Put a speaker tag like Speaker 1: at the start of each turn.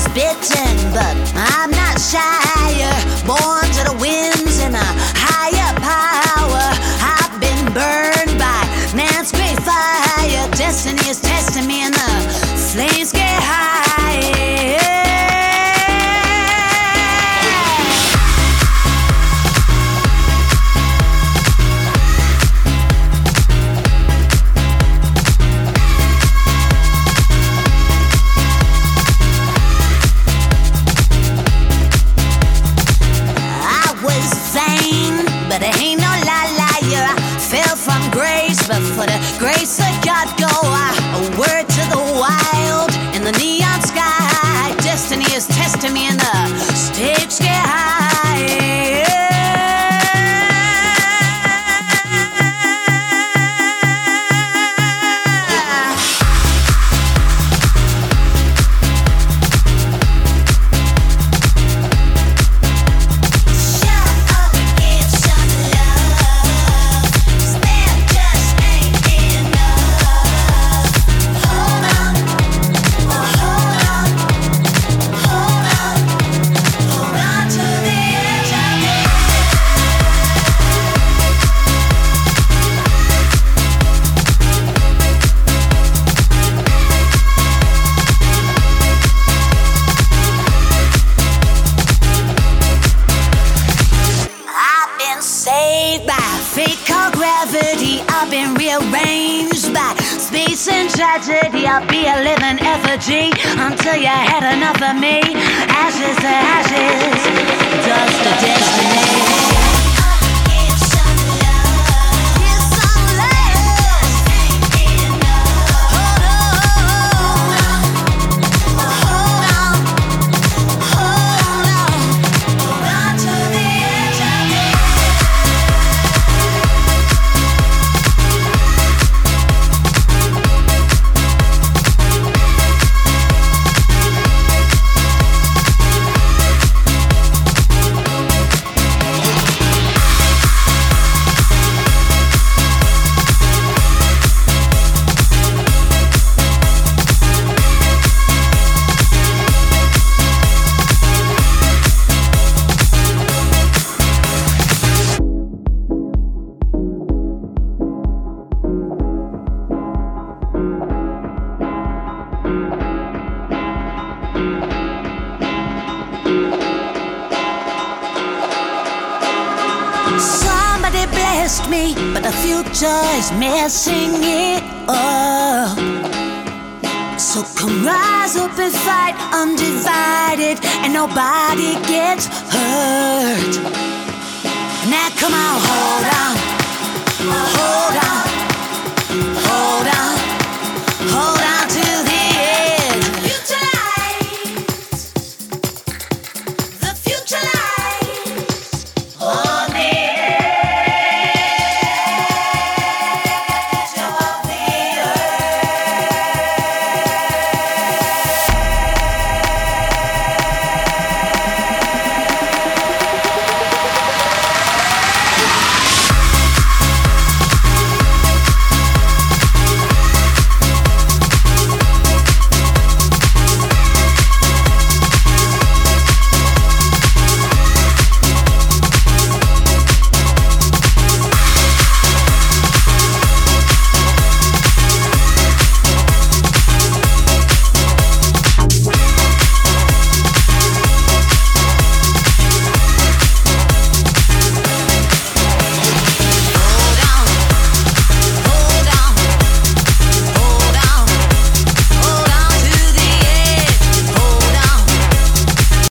Speaker 1: spitting, but I'm not shy. Born to the winds and a higher power. I've been burned by man's great fire. Destiny is testing me and the flames get high. But it ain't no liar. I fell from grace, but for the grace of God go I. A word to the wild in the neon sky. Destiny is testing me and the stakes get high. Saved by fate called gravity. I've been rearranged by space and tragedy. I'll be a living effigy until you had enough of me. Ashes to ashes, dust to destiny. Somebody blessed me, but the future is messing it up. So come rise up and fight undivided, and nobody gets hurt. Now come on, hold on, hold on.